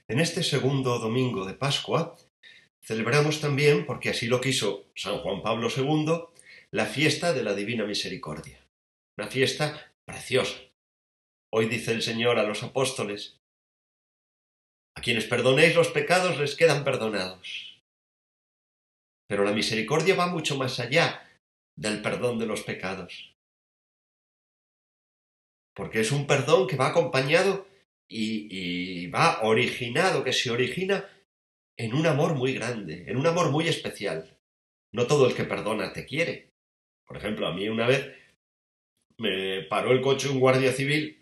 En este segundo domingo de Pascua celebramos también, porque así lo quiso San Juan Pablo II, la fiesta de la Divina Misericordia. Una fiesta preciosa. Hoy dice el Señor a los apóstoles: a quienes perdonéis los pecados les quedan perdonados. Pero la misericordia va mucho más allá del perdón de los pecados. Porque es un perdón que va acompañado y va originado, que se origina en un amor muy grande, en un amor muy especial. No todo el que perdona te quiere. Por ejemplo, a mí una vez me paró el coche un guardia civil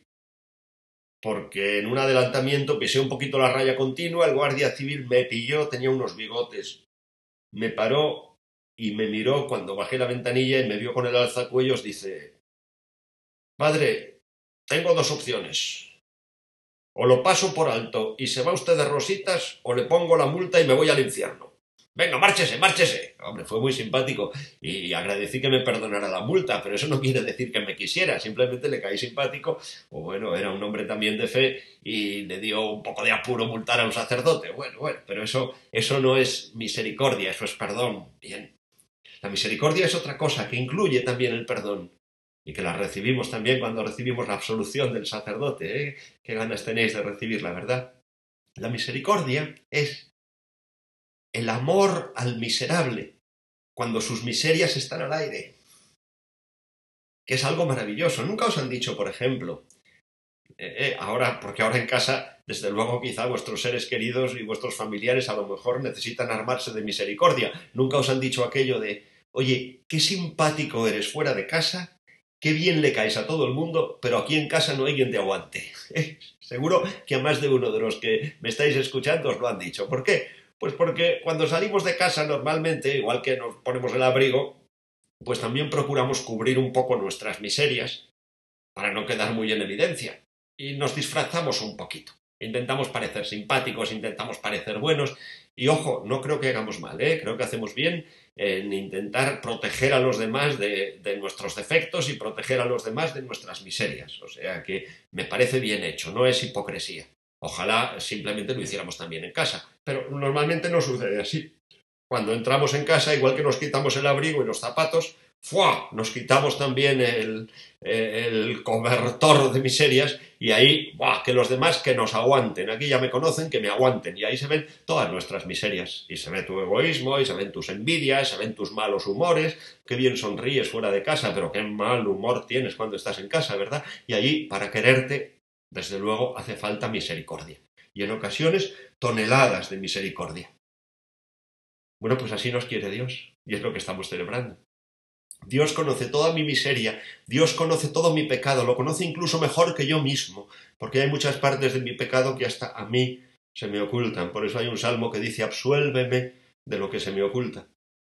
porque en un adelantamiento pisé un poquito la raya continua, el guardia civil me pilló, tenía unos bigotes, me paró y me miró cuando bajé la ventanilla y me vio con el alzacuellos, dice: padre, tengo dos opciones. O lo paso por alto y se va usted de rositas, o le pongo la multa y me voy al infierno. Venga, márchese, márchese. Hombre, fue muy simpático y agradecí que me perdonara la multa, pero eso no quiere decir que me quisiera, simplemente le caí simpático, o bueno, era un hombre también de fe y le dio un poco de apuro multar a un sacerdote. Bueno, pero eso no es misericordia, eso es perdón. Bien. La misericordia es otra cosa que incluye también el perdón y que la recibimos también cuando recibimos la absolución del sacerdote, ¿eh? Qué ganas tenéis de recibirla, ¿verdad? La misericordia es el amor al miserable cuando sus miserias están al aire, que es algo maravilloso. Nunca os han dicho, por ejemplo, porque ahora en casa, desde luego, quizá vuestros seres queridos y vuestros familiares a lo mejor necesitan armarse de misericordia. Nunca os han dicho aquello de: oye, qué simpático eres fuera de casa, qué bien le caes a todo el mundo, pero aquí en casa no hay quien te aguante. Seguro que a más de uno de los que me estáis escuchando os lo han dicho. ¿Por qué? Pues porque cuando salimos de casa normalmente, igual que nos ponemos el abrigo, pues también procuramos cubrir un poco nuestras miserias para no quedar muy en evidencia. Y nos disfrazamos un poquito. Intentamos parecer simpáticos, intentamos parecer buenos. Y ojo, no creo que hagamos mal, creo que hacemos bien en intentar proteger a los demás de nuestros defectos y proteger a los demás de nuestras miserias. O sea que me parece bien hecho, no es hipocresía. Ojalá simplemente lo hiciéramos también en casa, pero normalmente no sucede así. Cuando entramos en casa, igual que nos quitamos el abrigo y los zapatos, ¡fua!, nos quitamos también el cobertor de miserias y ahí, ¡buah!, que los demás que nos aguanten. Aquí ya me conocen, que me aguanten. Y ahí se ven todas nuestras miserias. Y se ve tu egoísmo, y se ven tus envidias, se ven tus malos humores. Qué bien sonríes fuera de casa, pero qué mal humor tienes cuando estás en casa, ¿verdad? Y allí, para quererte, desde luego, hace falta misericordia. Y en ocasiones, toneladas de misericordia. Bueno, pues así nos quiere Dios, y es lo que estamos celebrando. Dios conoce toda mi miseria, Dios conoce todo mi pecado, lo conoce incluso mejor que yo mismo, porque hay muchas partes de mi pecado que hasta a mí se me ocultan. Por eso hay un salmo que dice: absuélveme de lo que se me oculta.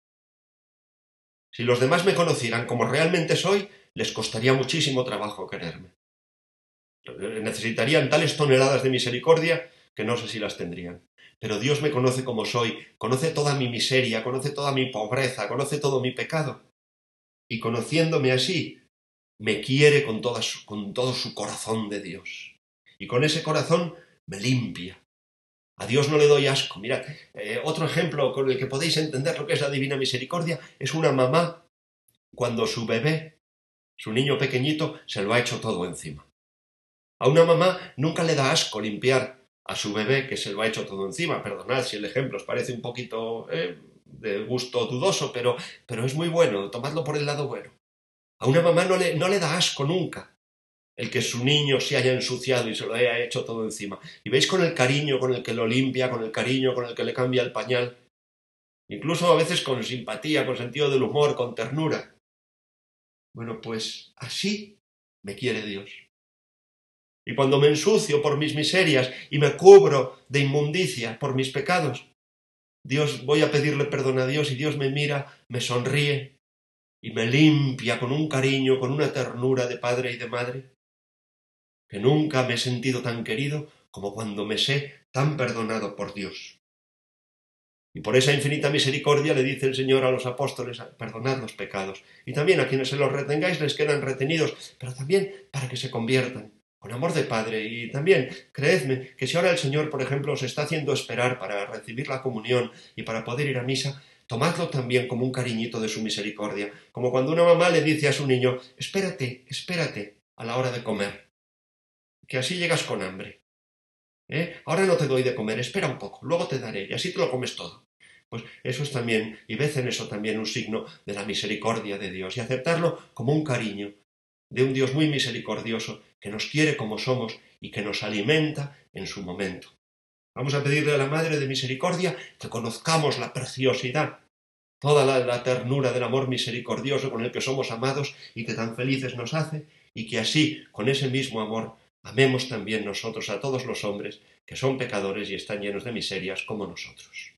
Si los demás me conocieran como realmente soy, les costaría muchísimo trabajo quererme. Necesitarían tales toneladas de misericordia que no sé si las tendrían. Pero Dios me conoce como soy, conoce toda mi miseria, conoce toda mi pobreza, conoce todo mi pecado. Y conociéndome así, me quiere con todo su corazón de Dios. Y con ese corazón me limpia. A Dios no le doy asco. Mirad, otro ejemplo con el que podéis entender lo que es la divina misericordia es una mamá cuando su bebé, su niño pequeñito, se lo ha hecho todo encima. A una mamá nunca le da asco limpiar a su bebé que se lo ha hecho todo encima. Perdonad si el ejemplo os parece un poquito de gusto dudoso, pero es muy bueno, tomadlo por el lado bueno. A una mamá no le da asco nunca el que su niño se haya ensuciado y se lo haya hecho todo encima. Y veis con el cariño con el que lo limpia, con el cariño con el que le cambia el pañal, incluso a veces con simpatía, con sentido del humor, con ternura. Bueno, pues así me quiere Dios. Y cuando me ensucio por mis miserias y me cubro de inmundicia por mis pecados, voy a pedirle perdón a Dios y Dios me mira, me sonríe y me limpia con un cariño, con una ternura de padre y de madre, que nunca me he sentido tan querido como cuando me sé tan perdonado por Dios. Y por esa infinita misericordia le dice el Señor a los apóstoles: perdonad los pecados. Y también a quienes se los retengáis les quedan retenidos, pero también para que se conviertan. con amor de padre. Y también, creedme, que si ahora el Señor, por ejemplo, os está haciendo esperar para recibir la comunión y para poder ir a misa, tomadlo también como un cariñito de su misericordia, como cuando una mamá le dice a su niño, espérate, espérate a la hora de comer, que así llegas con hambre. Ahora no te doy de comer, espera un poco, luego te daré, y así te lo comes todo. Pues eso es también, y ved en eso también un signo de la misericordia de Dios, y aceptarlo como un cariño de un Dios muy misericordioso, que nos quiere como somos y que nos alimenta en su momento. Vamos a pedirle a la Madre de Misericordia que conozcamos la preciosidad, toda la ternura del amor misericordioso con el que somos amados y que tan felices nos hace, y que así, con ese mismo amor, amemos también nosotros a todos los hombres que son pecadores y están llenos de miserias como nosotros.